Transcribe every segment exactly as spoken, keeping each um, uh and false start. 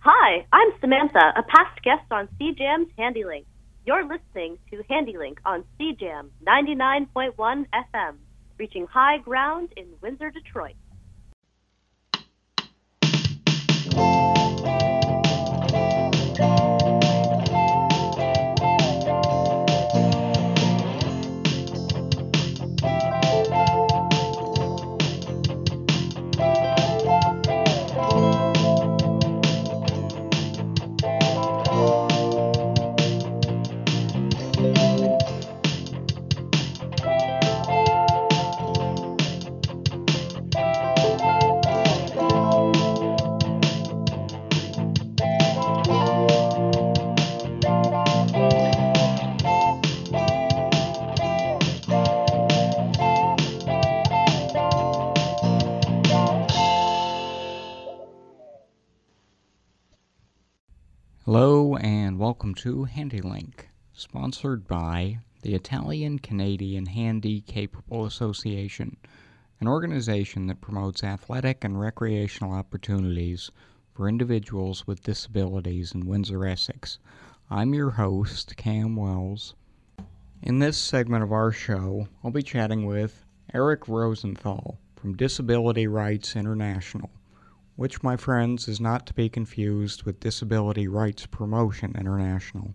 Hi, I'm Samantha, a past guest on C Jam's HandyLink. You're listening to HandyLink on C Jam ninety-nine point one F M, reaching high ground in Windsor, Detroit. Hello and welcome to HandyLink, sponsored by the Italian-Canadian Handy Capable Association, an organization that promotes athletic and recreational opportunities for individuals with disabilities in Windsor, Essex. I'm your host, Cam Wells. In this segment of our show, I'll be chatting with Eric Rosenthal from Disability Rights International, which, my friends, is not to be confused with Disability Rights Promotion International.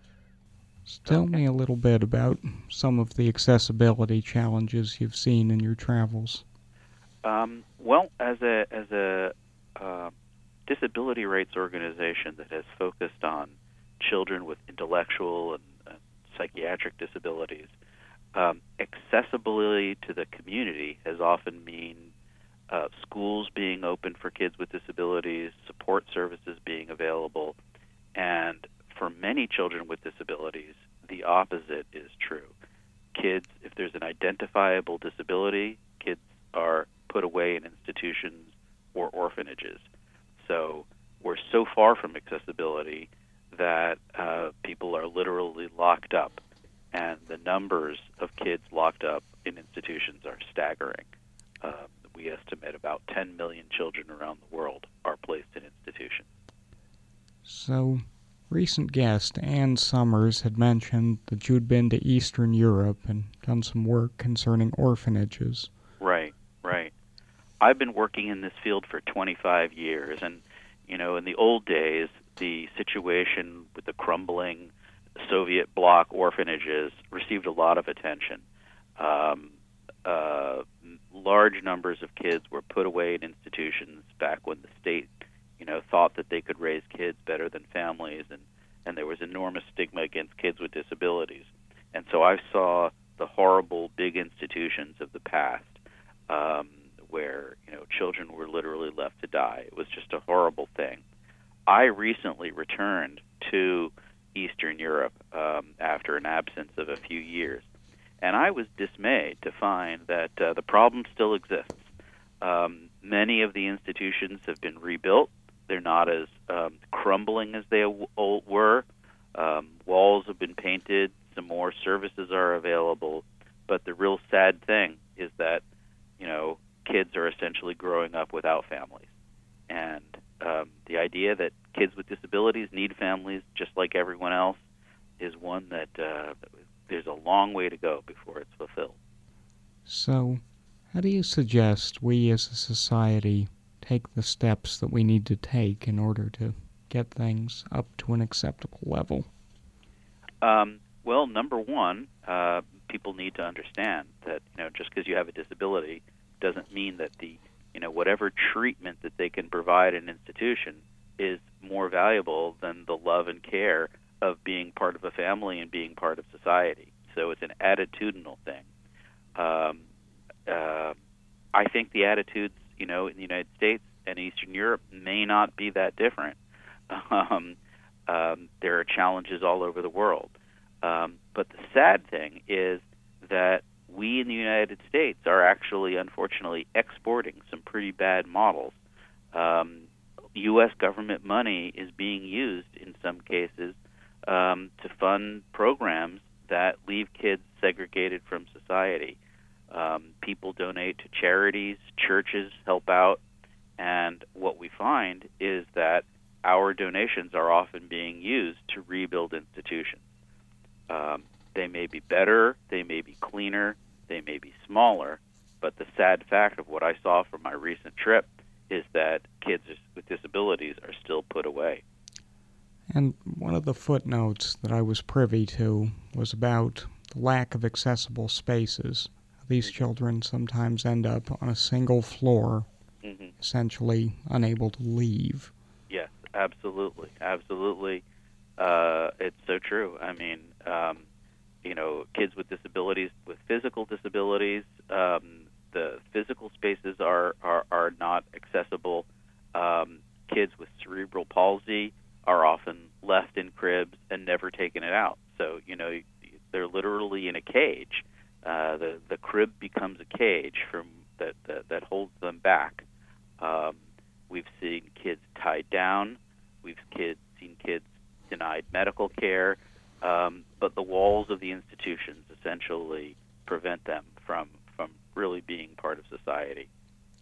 So tell Okay. me a little bit about some of the accessibility challenges you've seen in your travels. Um, well, as a as a uh, disability rights organization that has focused on children with intellectual and uh, psychiatric disabilities, um, accessibility to the community has often mean uh, schools being open for kids with disabilities, support services being available, and for many children with disabilities, the opposite is true. Kids, if there's an identifiable disability, kids are put away in institutions or orphanages. So we're so far from accessibility that uh, people are literally locked up, and the numbers of kids locked up in institutions are staggering. Um, we estimate about ten million children around the world are placed in institutions. So, recent guest Ann Summers had mentioned that you'd been to Eastern Europe and done some work concerning orphanages. Right, right. I've been working in this field for twenty-five years, and, you know, in the old days, the situation with the crumbling Soviet bloc orphanages received a lot of attention. Um, uh, large numbers of kids were put away in institutions back when the state, you know, thought that they could raise kids better than families, and, and there was enormous stigma against kids with disabilities. And so I saw the horrible big institutions of the past, um, where, you know, children were literally left to die. It was just a horrible thing. I recently returned to Eastern Europe um, after an absence of a few years, and I was dismayed to find that uh, the problem still exists. Um, many of the institutions have been rebuilt. They're not as um, crumbling as they w- were. Um, walls have been painted. Some more services are available. But the real sad thing is that, you know, kids are essentially growing up without families. And um, the idea that kids with disabilities need families just like everyone else is one that uh, there's a long way to go before it's fulfilled. So, how do you suggest we as a society take the steps that we need to take in order to get things up to an acceptable level? Um, well, number one, uh, people need to understand that, you know, just because you have a disability doesn't mean that the, you know, whatever treatment that they can provide in an institution is more valuable than the love and care of being part of a family and being part of society. So it's an attitudinal thing. Um, uh, I think the attitudes, you know, in the United States and Eastern Europe may not be that different. Um, um, there are challenges all over the world. Um, but the sad thing is that we in the United States are actually, unfortunately, exporting some pretty bad models. Um, U S government money is being used in some cases um, to fund programs that leave kids segregated from society. Um, people donate to charities, churches help out, and what we find is that our donations are often being used to rebuild institutions. Um, they may be better, they may be cleaner, they may be smaller, but the sad fact of what I saw from my recent trip is that kids with disabilities are still put away. And one of the footnotes that I was privy to was about the lack of accessible spaces. These children sometimes end up on a single floor, mm-hmm. essentially unable to leave. Yes, absolutely, absolutely. Uh, it's so true. I mean, um, you know, kids with disabilities, with physical disabilities, um, the physical spaces are, are, are not accessible. Um, kids with cerebral palsy are often left in cribs and never taken it out. So, you know, they're literally in a cage. Uh, the the crib becomes a cage from that that, that holds them back. Um, we've seen kids tied down. We've kids seen kids denied medical care. Um, but the walls of the institutions essentially prevent them from from really being part of society.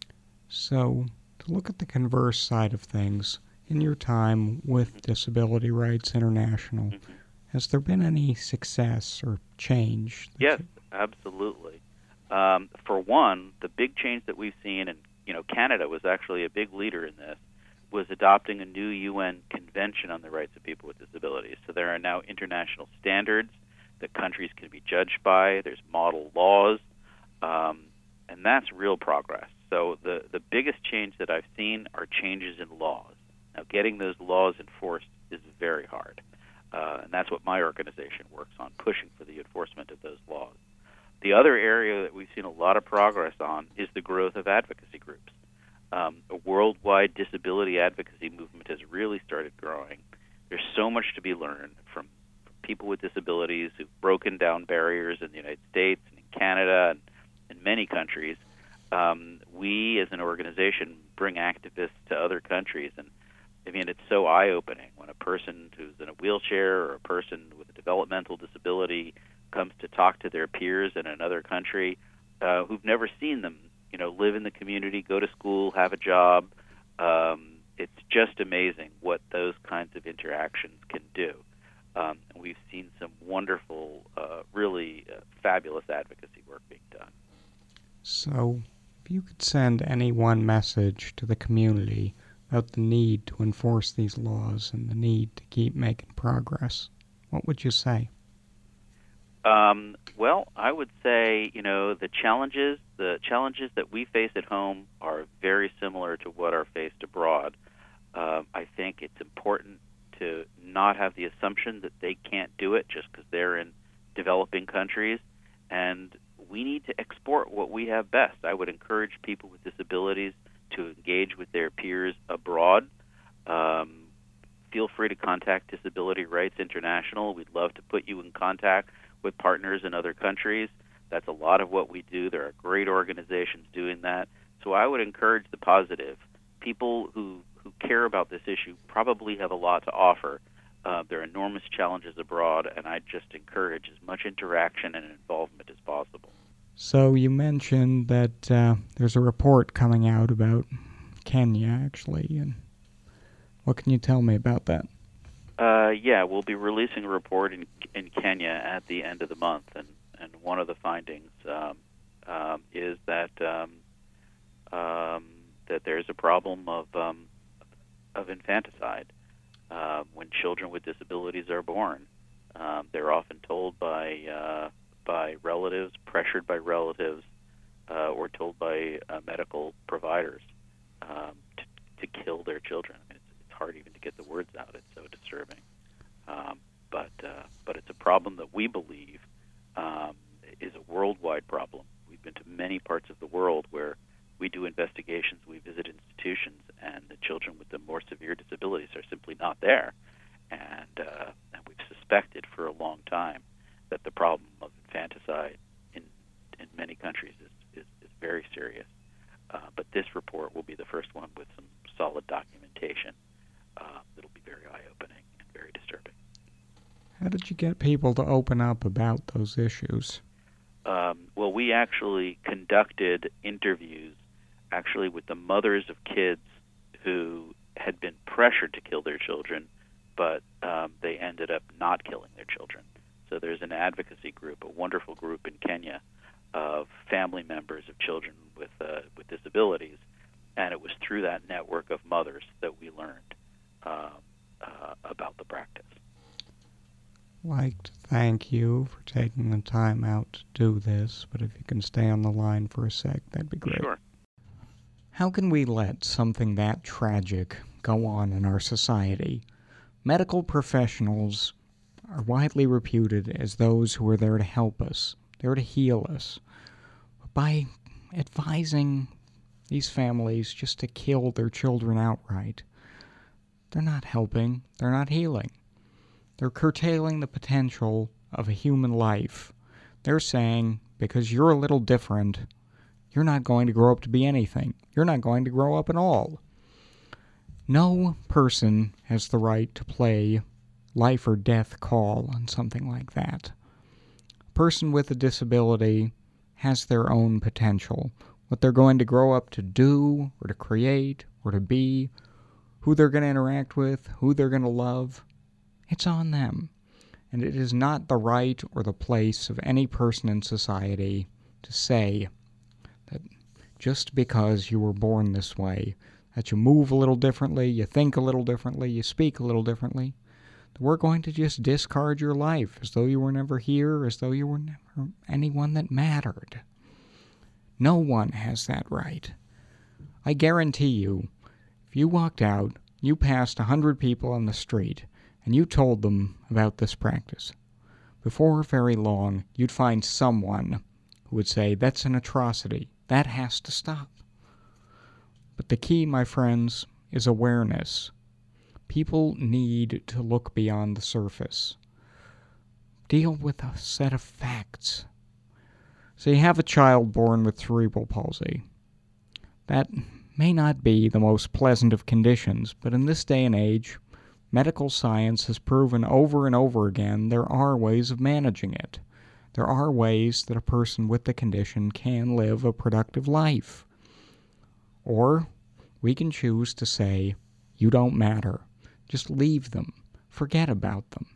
So, to look at the converse side of things, in your time with mm-hmm. Disability Rights International, mm-hmm. has there been any success or change? Yes, absolutely. Um, for one, the big change that we've seen, and you know, Canada was actually a big leader in this, was adopting a new U N Convention on the Rights of People with Disabilities. So there are now international standards that countries can be judged by. There's model laws, um, and that's real progress. So the, the biggest change that I've seen are changes in laws. Now, getting those laws enforced is very hard, uh, and that's what my organization works on, pushing for the enforcement of those laws. The other area that we've seen a lot of progress on is the growth of advocacy groups. Um, a worldwide disability advocacy movement has really started growing. There's so much to be learned from, from people with disabilities who've broken down barriers in the United States and in Canada and in many countries. Um, we, as an organization, bring activists to other countries, and I mean, it's so eye-opening when a person who's in a wheelchair or a person with a developmental disability comes to talk to their peers in another country uh, who've never seen them, you know, live in the community, go to school, have a job. Um, it's just amazing what those kinds of interactions can do. Um, and we've seen some wonderful, uh, really uh, fabulous advocacy work being done. So, if you could send any one message to the community about the need to enforce these laws and the need to keep making progress, what would you say? Um, well, I would say, you know, the challenges, the challenges that we face at home are very similar to what are faced abroad. Uh, I think it's important to not have the assumption that they can't do it just because they're in developing countries, and we need to export what we have best. I would encourage people with disabilities to engage with their peers abroad. Um, feel free to contact Disability Rights International. We'd love to put you in contact with partners in other countries. That's a lot of what we do. There are great organizations doing that. So I would encourage the positive. People who, who care about this issue probably have a lot to offer. Uh, there are enormous challenges abroad, and I just encourage as much interaction and involvement as possible. So you mentioned that uh, there's a report coming out about Kenya, actually, and what can you tell me about that? Uh, yeah, we'll be releasing a report in in Kenya at the end of the month, and, and one of the findings um, um, is that um, um, that there's a problem of um, of infanticide uh, when children with disabilities are born. Um, they're often told by uh, by relatives, pressured by relatives, uh, or told by uh, medical providers um, to, to kill their children. I mean, it's, it's hard even to get the words out. It's so disturbing. Um, but uh, but it's a problem that we believe um, is a worldwide problem. We've been to many parts of the world where we do investigations, we visit institutions, and the children with the more severe disabilities are simply not there. And, uh, and we've suspected for a long time that the problem of infanticide in in many countries is, is, is very serious. Uh, but this report will be the first one with some solid documentation uh, that'll be very eye-opening and very disturbing. How did you get people to open up about those issues? Um, well, we actually conducted interviews actually with the mothers of kids who had been pressured to kill their children, but um, they ended up not killing their children. So there's an advocacy group, a wonderful group in Kenya of family members of children with uh, with disabilities, and it was through that network of mothers that we learned um, uh, about the practice. I'd like to thank you for taking the time out to do this, but if you can stay on the line for a sec, that'd be great. Sure. How can we let something that tragic go on in our society? Medical professionals are widely reputed as those who are there to help us, there to heal us. But by advising these families just to kill their children outright, they're not helping, they're not healing. They're curtailing the potential of a human life. They're saying, because you're a little different, you're not going to grow up to be anything. You're not going to grow up at all. No person has the right to play life or death call on something like that. A person with a disability has their own potential. What they're going to grow up to do, or to create, or to be, who they're going to interact with, who they're going to love, it's on them. And it is not the right or the place of any person in society to say that just because you were born this way, that you move a little differently, you think a little differently, you speak a little differently, that we're going to just discard your life as though you were never here, as though you were never anyone that mattered. No one has that right. I guarantee you, if you walked out, you passed a hundred people on the street, and you told them about this practice, before very long, you'd find someone who would say, that's an atrocity. That has to stop. But the key, my friends, is awareness. People need to look beyond the surface. Deal with a set of facts. So you have a child born with cerebral palsy. That may not be the most pleasant of conditions, but in this day and age, medical science has proven over and over again there are ways of managing it. There are ways that a person with the condition can live a productive life. Or we can choose to say, you don't matter. Just leave them. Forget about them.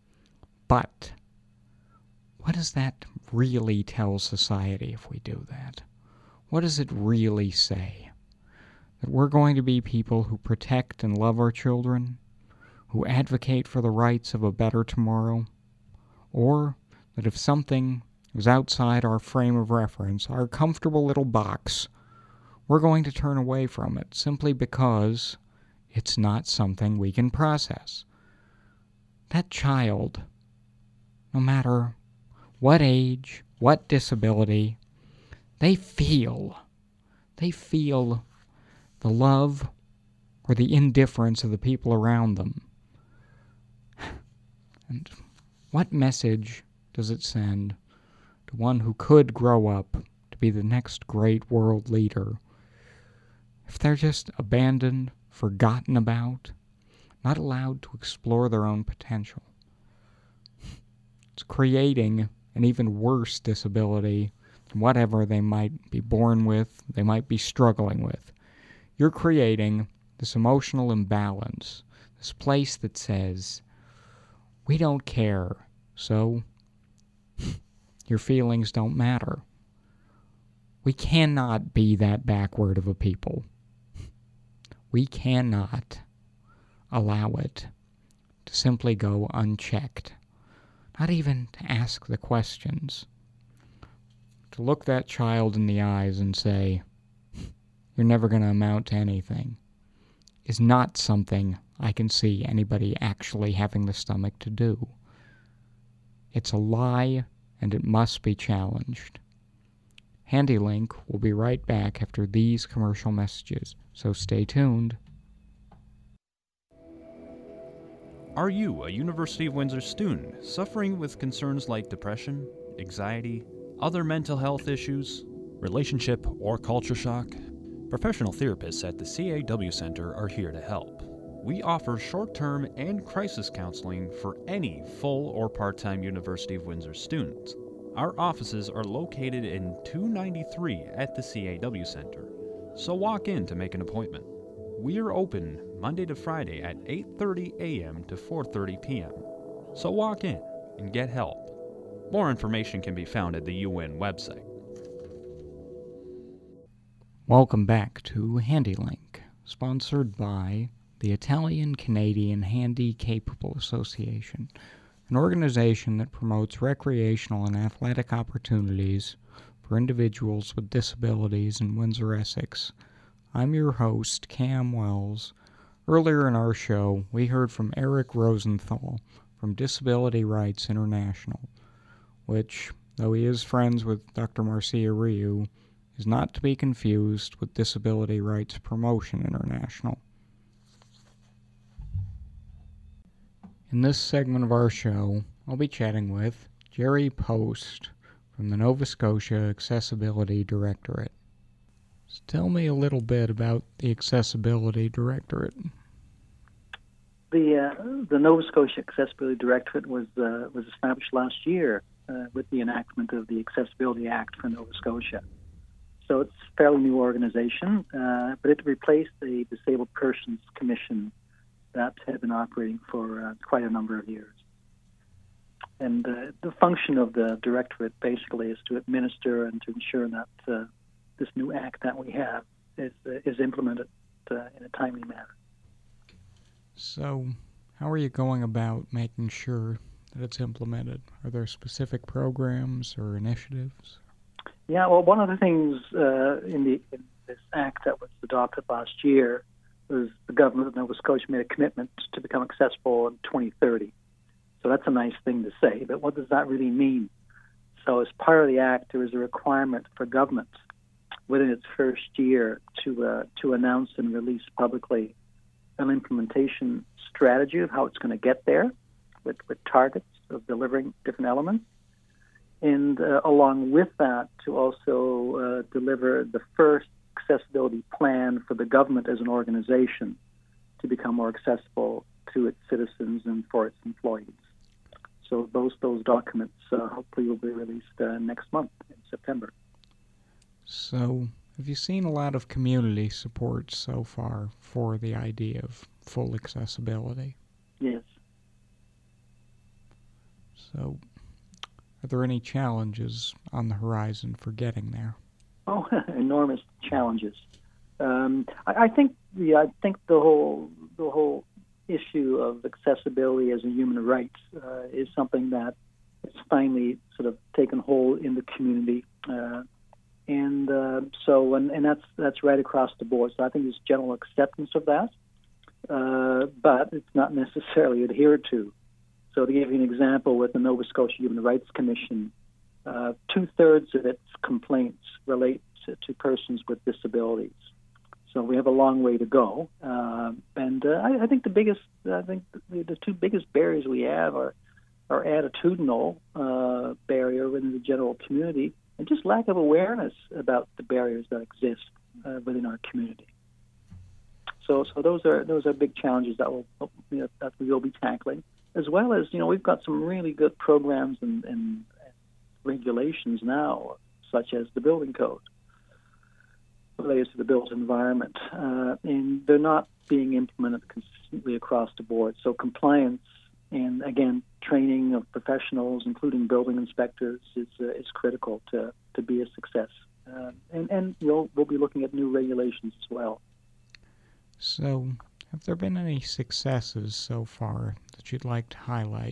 But what does that really tell society if we do that? What does it really say? That we're going to be people who protect and love our children? Who advocate for the rights of a better tomorrow? Or that if something is outside our frame of reference, our comfortable little box, we're going to turn away from it simply because it's not something we can process. That child, no matter what age, what disability, they feel, they feel the love or the indifference of the people around them. And what message does it send to one who could grow up to be the next great world leader if they're just abandoned, forgotten about, not allowed to explore their own potential? It's creating an even worse disability than whatever they might be born with, they might be struggling with. You're creating this emotional imbalance, this place that says, we don't care, so your feelings don't matter. We cannot be that backward of a people. We cannot allow it to simply go unchecked. Not even to ask the questions. To look that child in the eyes and say, you're never going to amount to anything, is not something I can see anybody actually having the stomach to do. It's a lie, and it must be challenged. HandyLink will be right back after these commercial messages, so stay tuned. Are you a University of Windsor student suffering with concerns like depression, anxiety, other mental health issues, relationship or culture shock? Professional therapists at the C A W Center are here to help. We offer short-term and crisis counseling for any full or part-time University of Windsor students. Our offices are located in two ninety-three at the C A W Center, so walk in to make an appointment. We are open Monday to Friday at eight thirty a.m. to four thirty p.m. So walk in and get help. More information can be found at the U N website. Welcome back to HandyLink, sponsored by the Italian-Canadian Handy-Capable Association, an organization that promotes recreational and athletic opportunities for individuals with disabilities in Windsor, Essex. I'm your host, Cam Wells. Earlier in our show, we heard from Eric Rosenthal from Disability Rights International, which, though he is friends with Doctor Marcia Ryu, is not to be confused with Disability Rights Promotion International. In this segment of our show, I'll be chatting with Jerry Post from the Nova Scotia Accessibility Directorate. So tell me a little bit about the Accessibility Directorate. The uh, the Nova Scotia Accessibility Directorate was uh, was established last year uh, with the enactment of the Accessibility Act for Nova Scotia. So it's a fairly new organization, uh, but it replaced the Disabled Persons Commission that had been operating for uh, quite a number of years. And uh, the function of the directorate basically is to administer and to ensure that uh, this new act that we have is uh, is implemented uh, in a timely manner. So, how are you going about making sure that it's implemented? Are there specific programs or initiatives? Yeah, well, one of the things uh, in, the, in this act that was adopted last year was the government of Nova Scotia made a commitment to become accessible in twenty thirty. So that's a nice thing to say, but what does that really mean? So as part of the act, there is a requirement for government within its first year to uh, to announce and release publicly an implementation strategy of how it's going to get there, with, with targets of delivering different elements. And uh, along with that, to also uh, deliver the first accessibility plan for the government as an organization to become more accessible to its citizens and for its employees. So those those documents uh, hopefully will be released uh, next month in September. So, have you seen a lot of community support so far for the idea of full accessibility? Yes. So, are there any challenges on the horizon for getting there? Oh, enormous challenges. Um, I, I think the I think the whole the whole issue of accessibility as a human right uh, is something that has finally sort of taken hold in the community. Uh, And uh, so, and, and that's that's right across the board. So I think there's general acceptance of that, uh, but it's not necessarily adhered to. So to give you an example, with the Nova Scotia Human Rights Commission, uh, two-thirds of its complaints relate to, to persons with disabilities. So we have a long way to go. Uh, and uh, I, I think the biggest, I think the, the two biggest barriers we have are, are attitudinal uh, barrier within the general community, and just lack of awareness about the barriers that exist uh, within our community. So, so those are those are big challenges that will you know, that we will be tackling, as well as you know we've got some really good programs and, and regulations now, such as the building code related to the built environment, uh, and they're not being implemented consistently across the board. So compliance and again, training of professionals, including building inspectors, is uh, is critical to, to be a success. Uh, and and we'll we'll be looking at new regulations as well. So, have there been any successes so far that you'd like to highlight?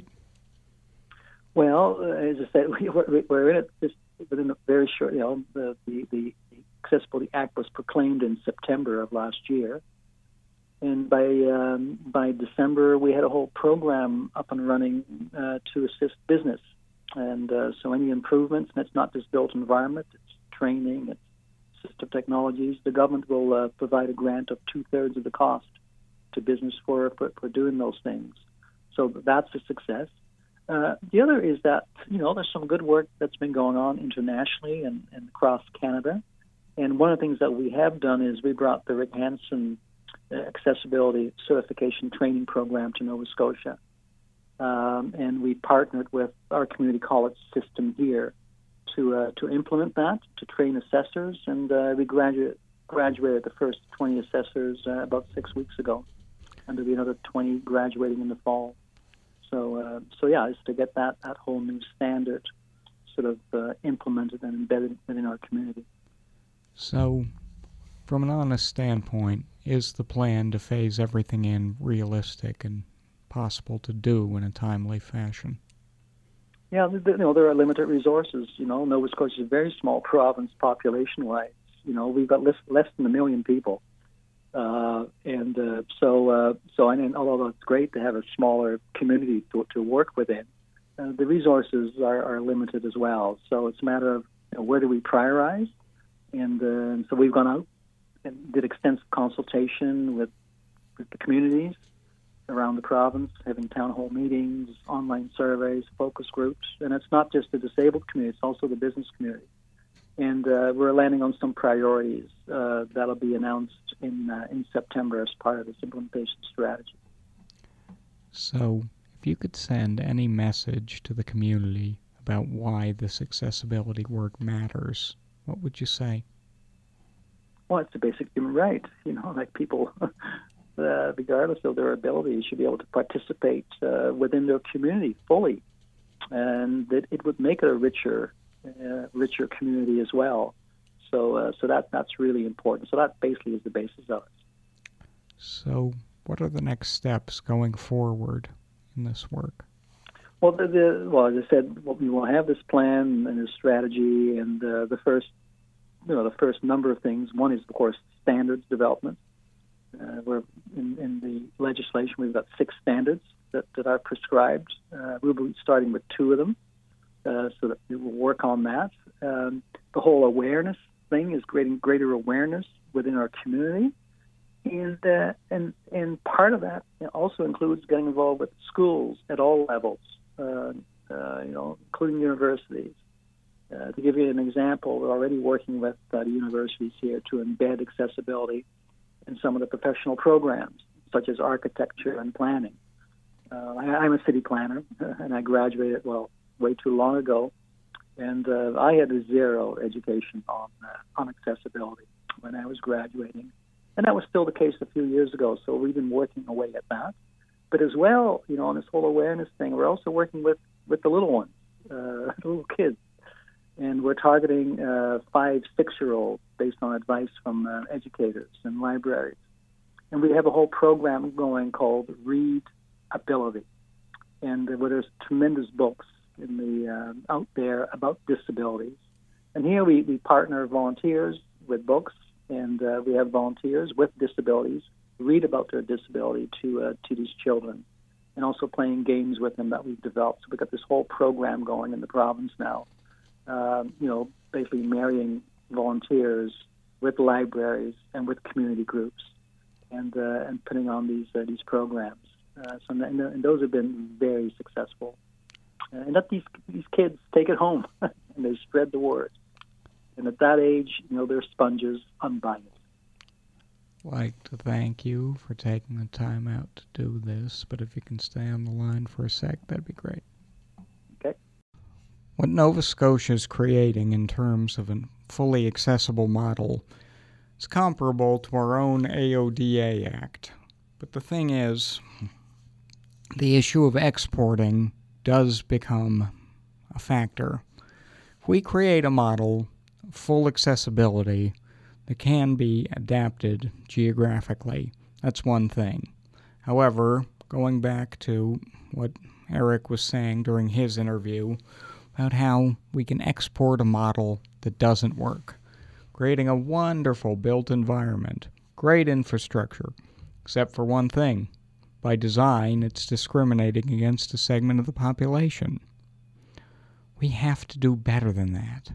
Well, uh, as I said, we, we're, we're in it just within a very short. You know, the, the the Accessibility Act was proclaimed in September of last year. And by um, by December, we had a whole program up and running uh, to assist business. And uh, so any improvements, and it's not just built environment, it's training, it's assistive technologies. The government will uh, provide a grant of two-thirds of the cost to business for, for, for doing those things. So that's a success. Uh, the other is that, you know, there's some good work that's been going on internationally and, and across Canada. And one of the things that we have done is we brought the Rick Hansen Accessibility Certification Training Program to Nova Scotia. Um, and we partnered with our community college system here to uh, to implement that, to train assessors, and uh, we graduate graduated the first twenty assessors uh, about six weeks ago, and there'll be another twenty graduating in the fall. So, uh, so yeah, it's to get that, that whole new standard sort of uh, implemented and embedded within our community. So, from an honest standpoint, is the plan to phase everything in realistic and possible to do in a timely fashion? Yeah, you know, there are limited resources. You know, Nova Scotia is a very small province population-wise. You know, we've got less, less than a million people. Uh, and uh, so, uh, so I mean, although it's great to have a smaller community to, to work within, uh, the resources are, are limited as well. So it's a matter of, you know, where do we prioritize? And, uh, and so we've gone out and did extensive consultation with, with the communities around the province, having town hall meetings, online surveys, focus groups. And it's not just the disabled community, it's also the business community. And uh, we're landing on some priorities uh, that'll be announced in uh, in September as part of this implementation strategy. So, if you could send any message to the community about why this accessibility work matters, what would you say? Well, it's a basic human right. You know, like people, uh, regardless of their ability, should be able to participate uh, within their community fully, and that it would make it a richer. Uh, richer community as well. So uh, so that that's really important. So that basically is the basis of it. So what are the next steps going forward in this work? Well, the, the, well, as I said, well, we will have this plan and this strategy, and uh, the first, you know, the first number of things. One is, of course, standards development. Uh, we're in, in the legislation. We've got six standards that, that are prescribed. Uh, we'll be starting with two of them. Uh, so that we will work on that. Um, the whole awareness thing is creating greater awareness within our community, and uh, and and part of that also includes getting involved with schools at all levels, uh, uh, you know, including universities. Uh, to give you an example, we're already working with uh, the universities here to embed accessibility in some of the professional programs, such as architecture and planning. Uh, I, I'm a city planner, and I graduated well. way too long ago, and uh, I had a zero education on uh, on accessibility when I was graduating, and that was still the case a few years ago. So we've been working away at that, but as well, you know, on this whole awareness thing, we're also working with with the little ones, uh, the little kids, and we're targeting uh, five, six-year-olds based on advice from uh, educators and libraries, and we have a whole program going called Read Ability, and uh, where there's tremendous books in the uh, out there about disabilities. And here we, we partner volunteers with books, and uh, we have volunteers with disabilities read about their disability to uh, to these children, and also playing games with them that we've developed. So we've got this whole program going in the province now, um, you know, basically marrying volunteers with libraries and with community groups, and uh, and putting on these uh, these programs. Uh, so and, and those have been very successful. And let these these kids take it home, and they spread the word. And at that age, you know, they're sponges, unbiased. I'd like to thank you for taking the time out to do this, but if you can stay on the line for a sec, that'd be great. Okay. What Nova Scotia is creating in terms of a fully accessible model is comparable to our own A O D A Act. But the thing is, the issue of exporting does become a factor. If we create a model of full accessibility that can be adapted geographically, that's one thing. However, going back to what Eric was saying during his interview about how we can export a model that doesn't work, creating a wonderful built environment, great infrastructure, except for one thing. By design, it's discriminating against a segment of the population. We have to do better than that.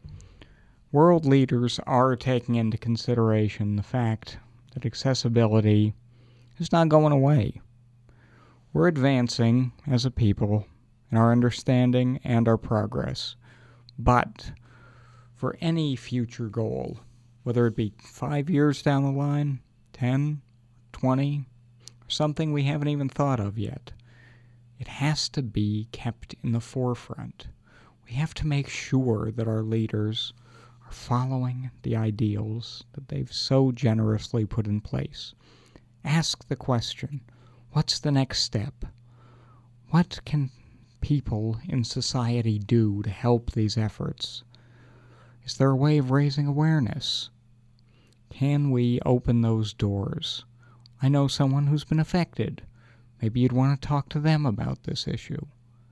World leaders are taking into consideration the fact that accessibility is not going away. We're advancing as a people in our understanding and our progress. But for any future goal, whether it be five years down the line, ten, twenty, something we haven't even thought of yet, it has to be kept in the forefront. We have to make sure that our leaders are following the ideals that they've so generously put in place. Ask the question, what's the next step? What can people in society do to help these efforts? Is there a way of raising awareness? Can we open those doors? I know someone who's been affected. Maybe you'd want to talk to them about this issue.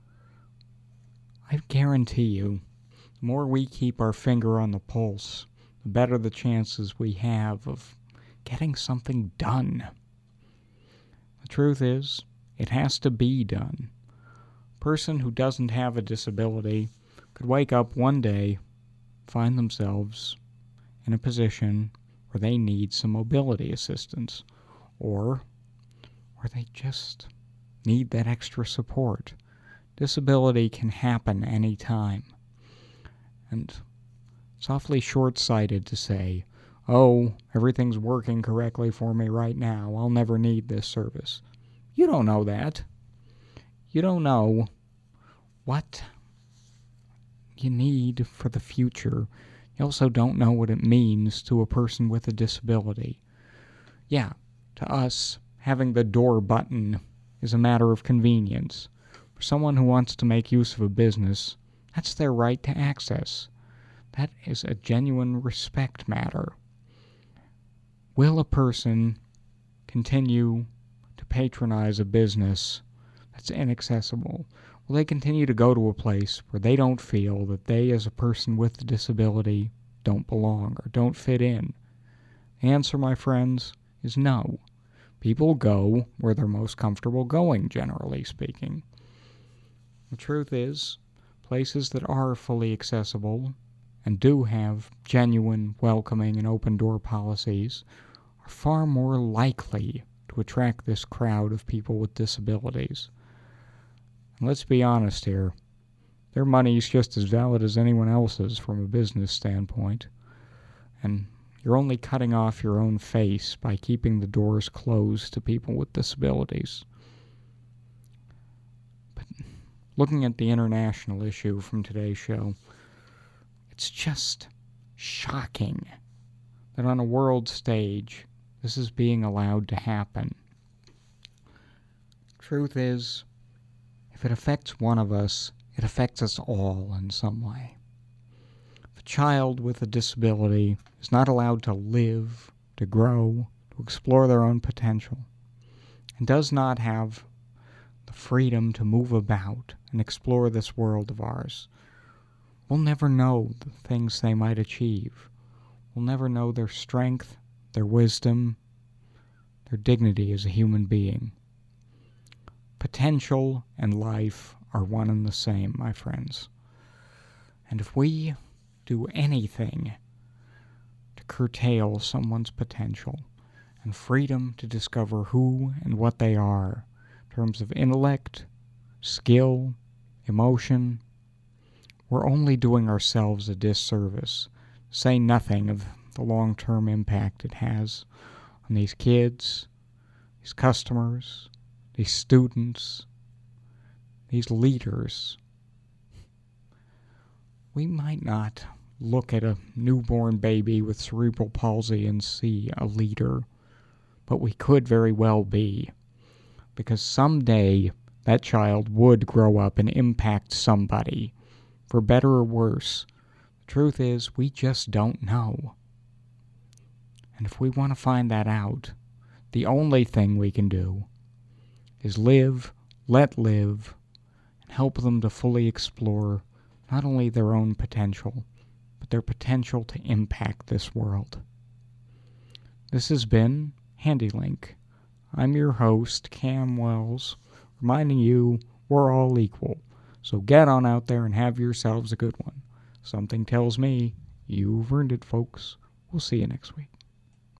I guarantee you, the more we keep our finger on the pulse, the better the chances we have of getting something done. The truth is, it has to be done. A person who doesn't have a disability could wake up one day, find themselves in a position where they need some mobility assistance, or where they just need that extra support. Disability can happen any time. And it's awfully short-sighted to say, oh, everything's working correctly for me right now, I'll never need this service. You don't know that. You don't know what you need for the future. You also don't know what it means to a person with a disability. Yeah, to us, having the door button is a matter of convenience. For someone who wants to make use of a business, that's their right to access. That is a genuine respect matter. Will a person continue to patronize a business that's inaccessible? Will they continue to go to a place where they don't feel that they, as a person with a disability, don't belong or don't fit in? The answer, my friends, is no. People go where they're most comfortable going, generally speaking. The truth is, places that are fully accessible and do have genuine, welcoming, and open-door policies are far more likely to attract this crowd of people with disabilities. And let's be honest here, their money is just as valid as anyone else's from a business standpoint, and you're only cutting off your own face by keeping the doors closed to people with disabilities. But looking at the international issue from today's show, it's just shocking that on a world stage, this is being allowed to happen. Truth is, if it affects one of us, it affects us all in some way. If a child with a disability is not allowed to live, to grow, to explore their own potential, and does not have the freedom to move about and explore this world of ours, we'll never know the things they might achieve. We'll never know their strength, their wisdom, their dignity as a human being. Potential and life are one and the same, my friends. And if we do anything to curtail someone's potential and freedom to discover who and what they are in terms of intellect, skill, emotion, we're only doing ourselves a disservice, say nothing of the long-term impact it has on these kids, these customers, these students, these leaders. We might not look at a newborn baby with cerebral palsy and see a leader, but we could very well be, because someday that child would grow up and impact somebody, for better or worse. The truth is, we just don't know. And if we want to find that out, the only thing we can do is live, let live, and help them to fully explore not only their own potential, but their potential to impact this world. This has been HandyLink. I'm your host, Cam Wells, reminding you we're all equal. So get on out there and have yourselves a good one. Something tells me you've earned it, folks. We'll see you next week.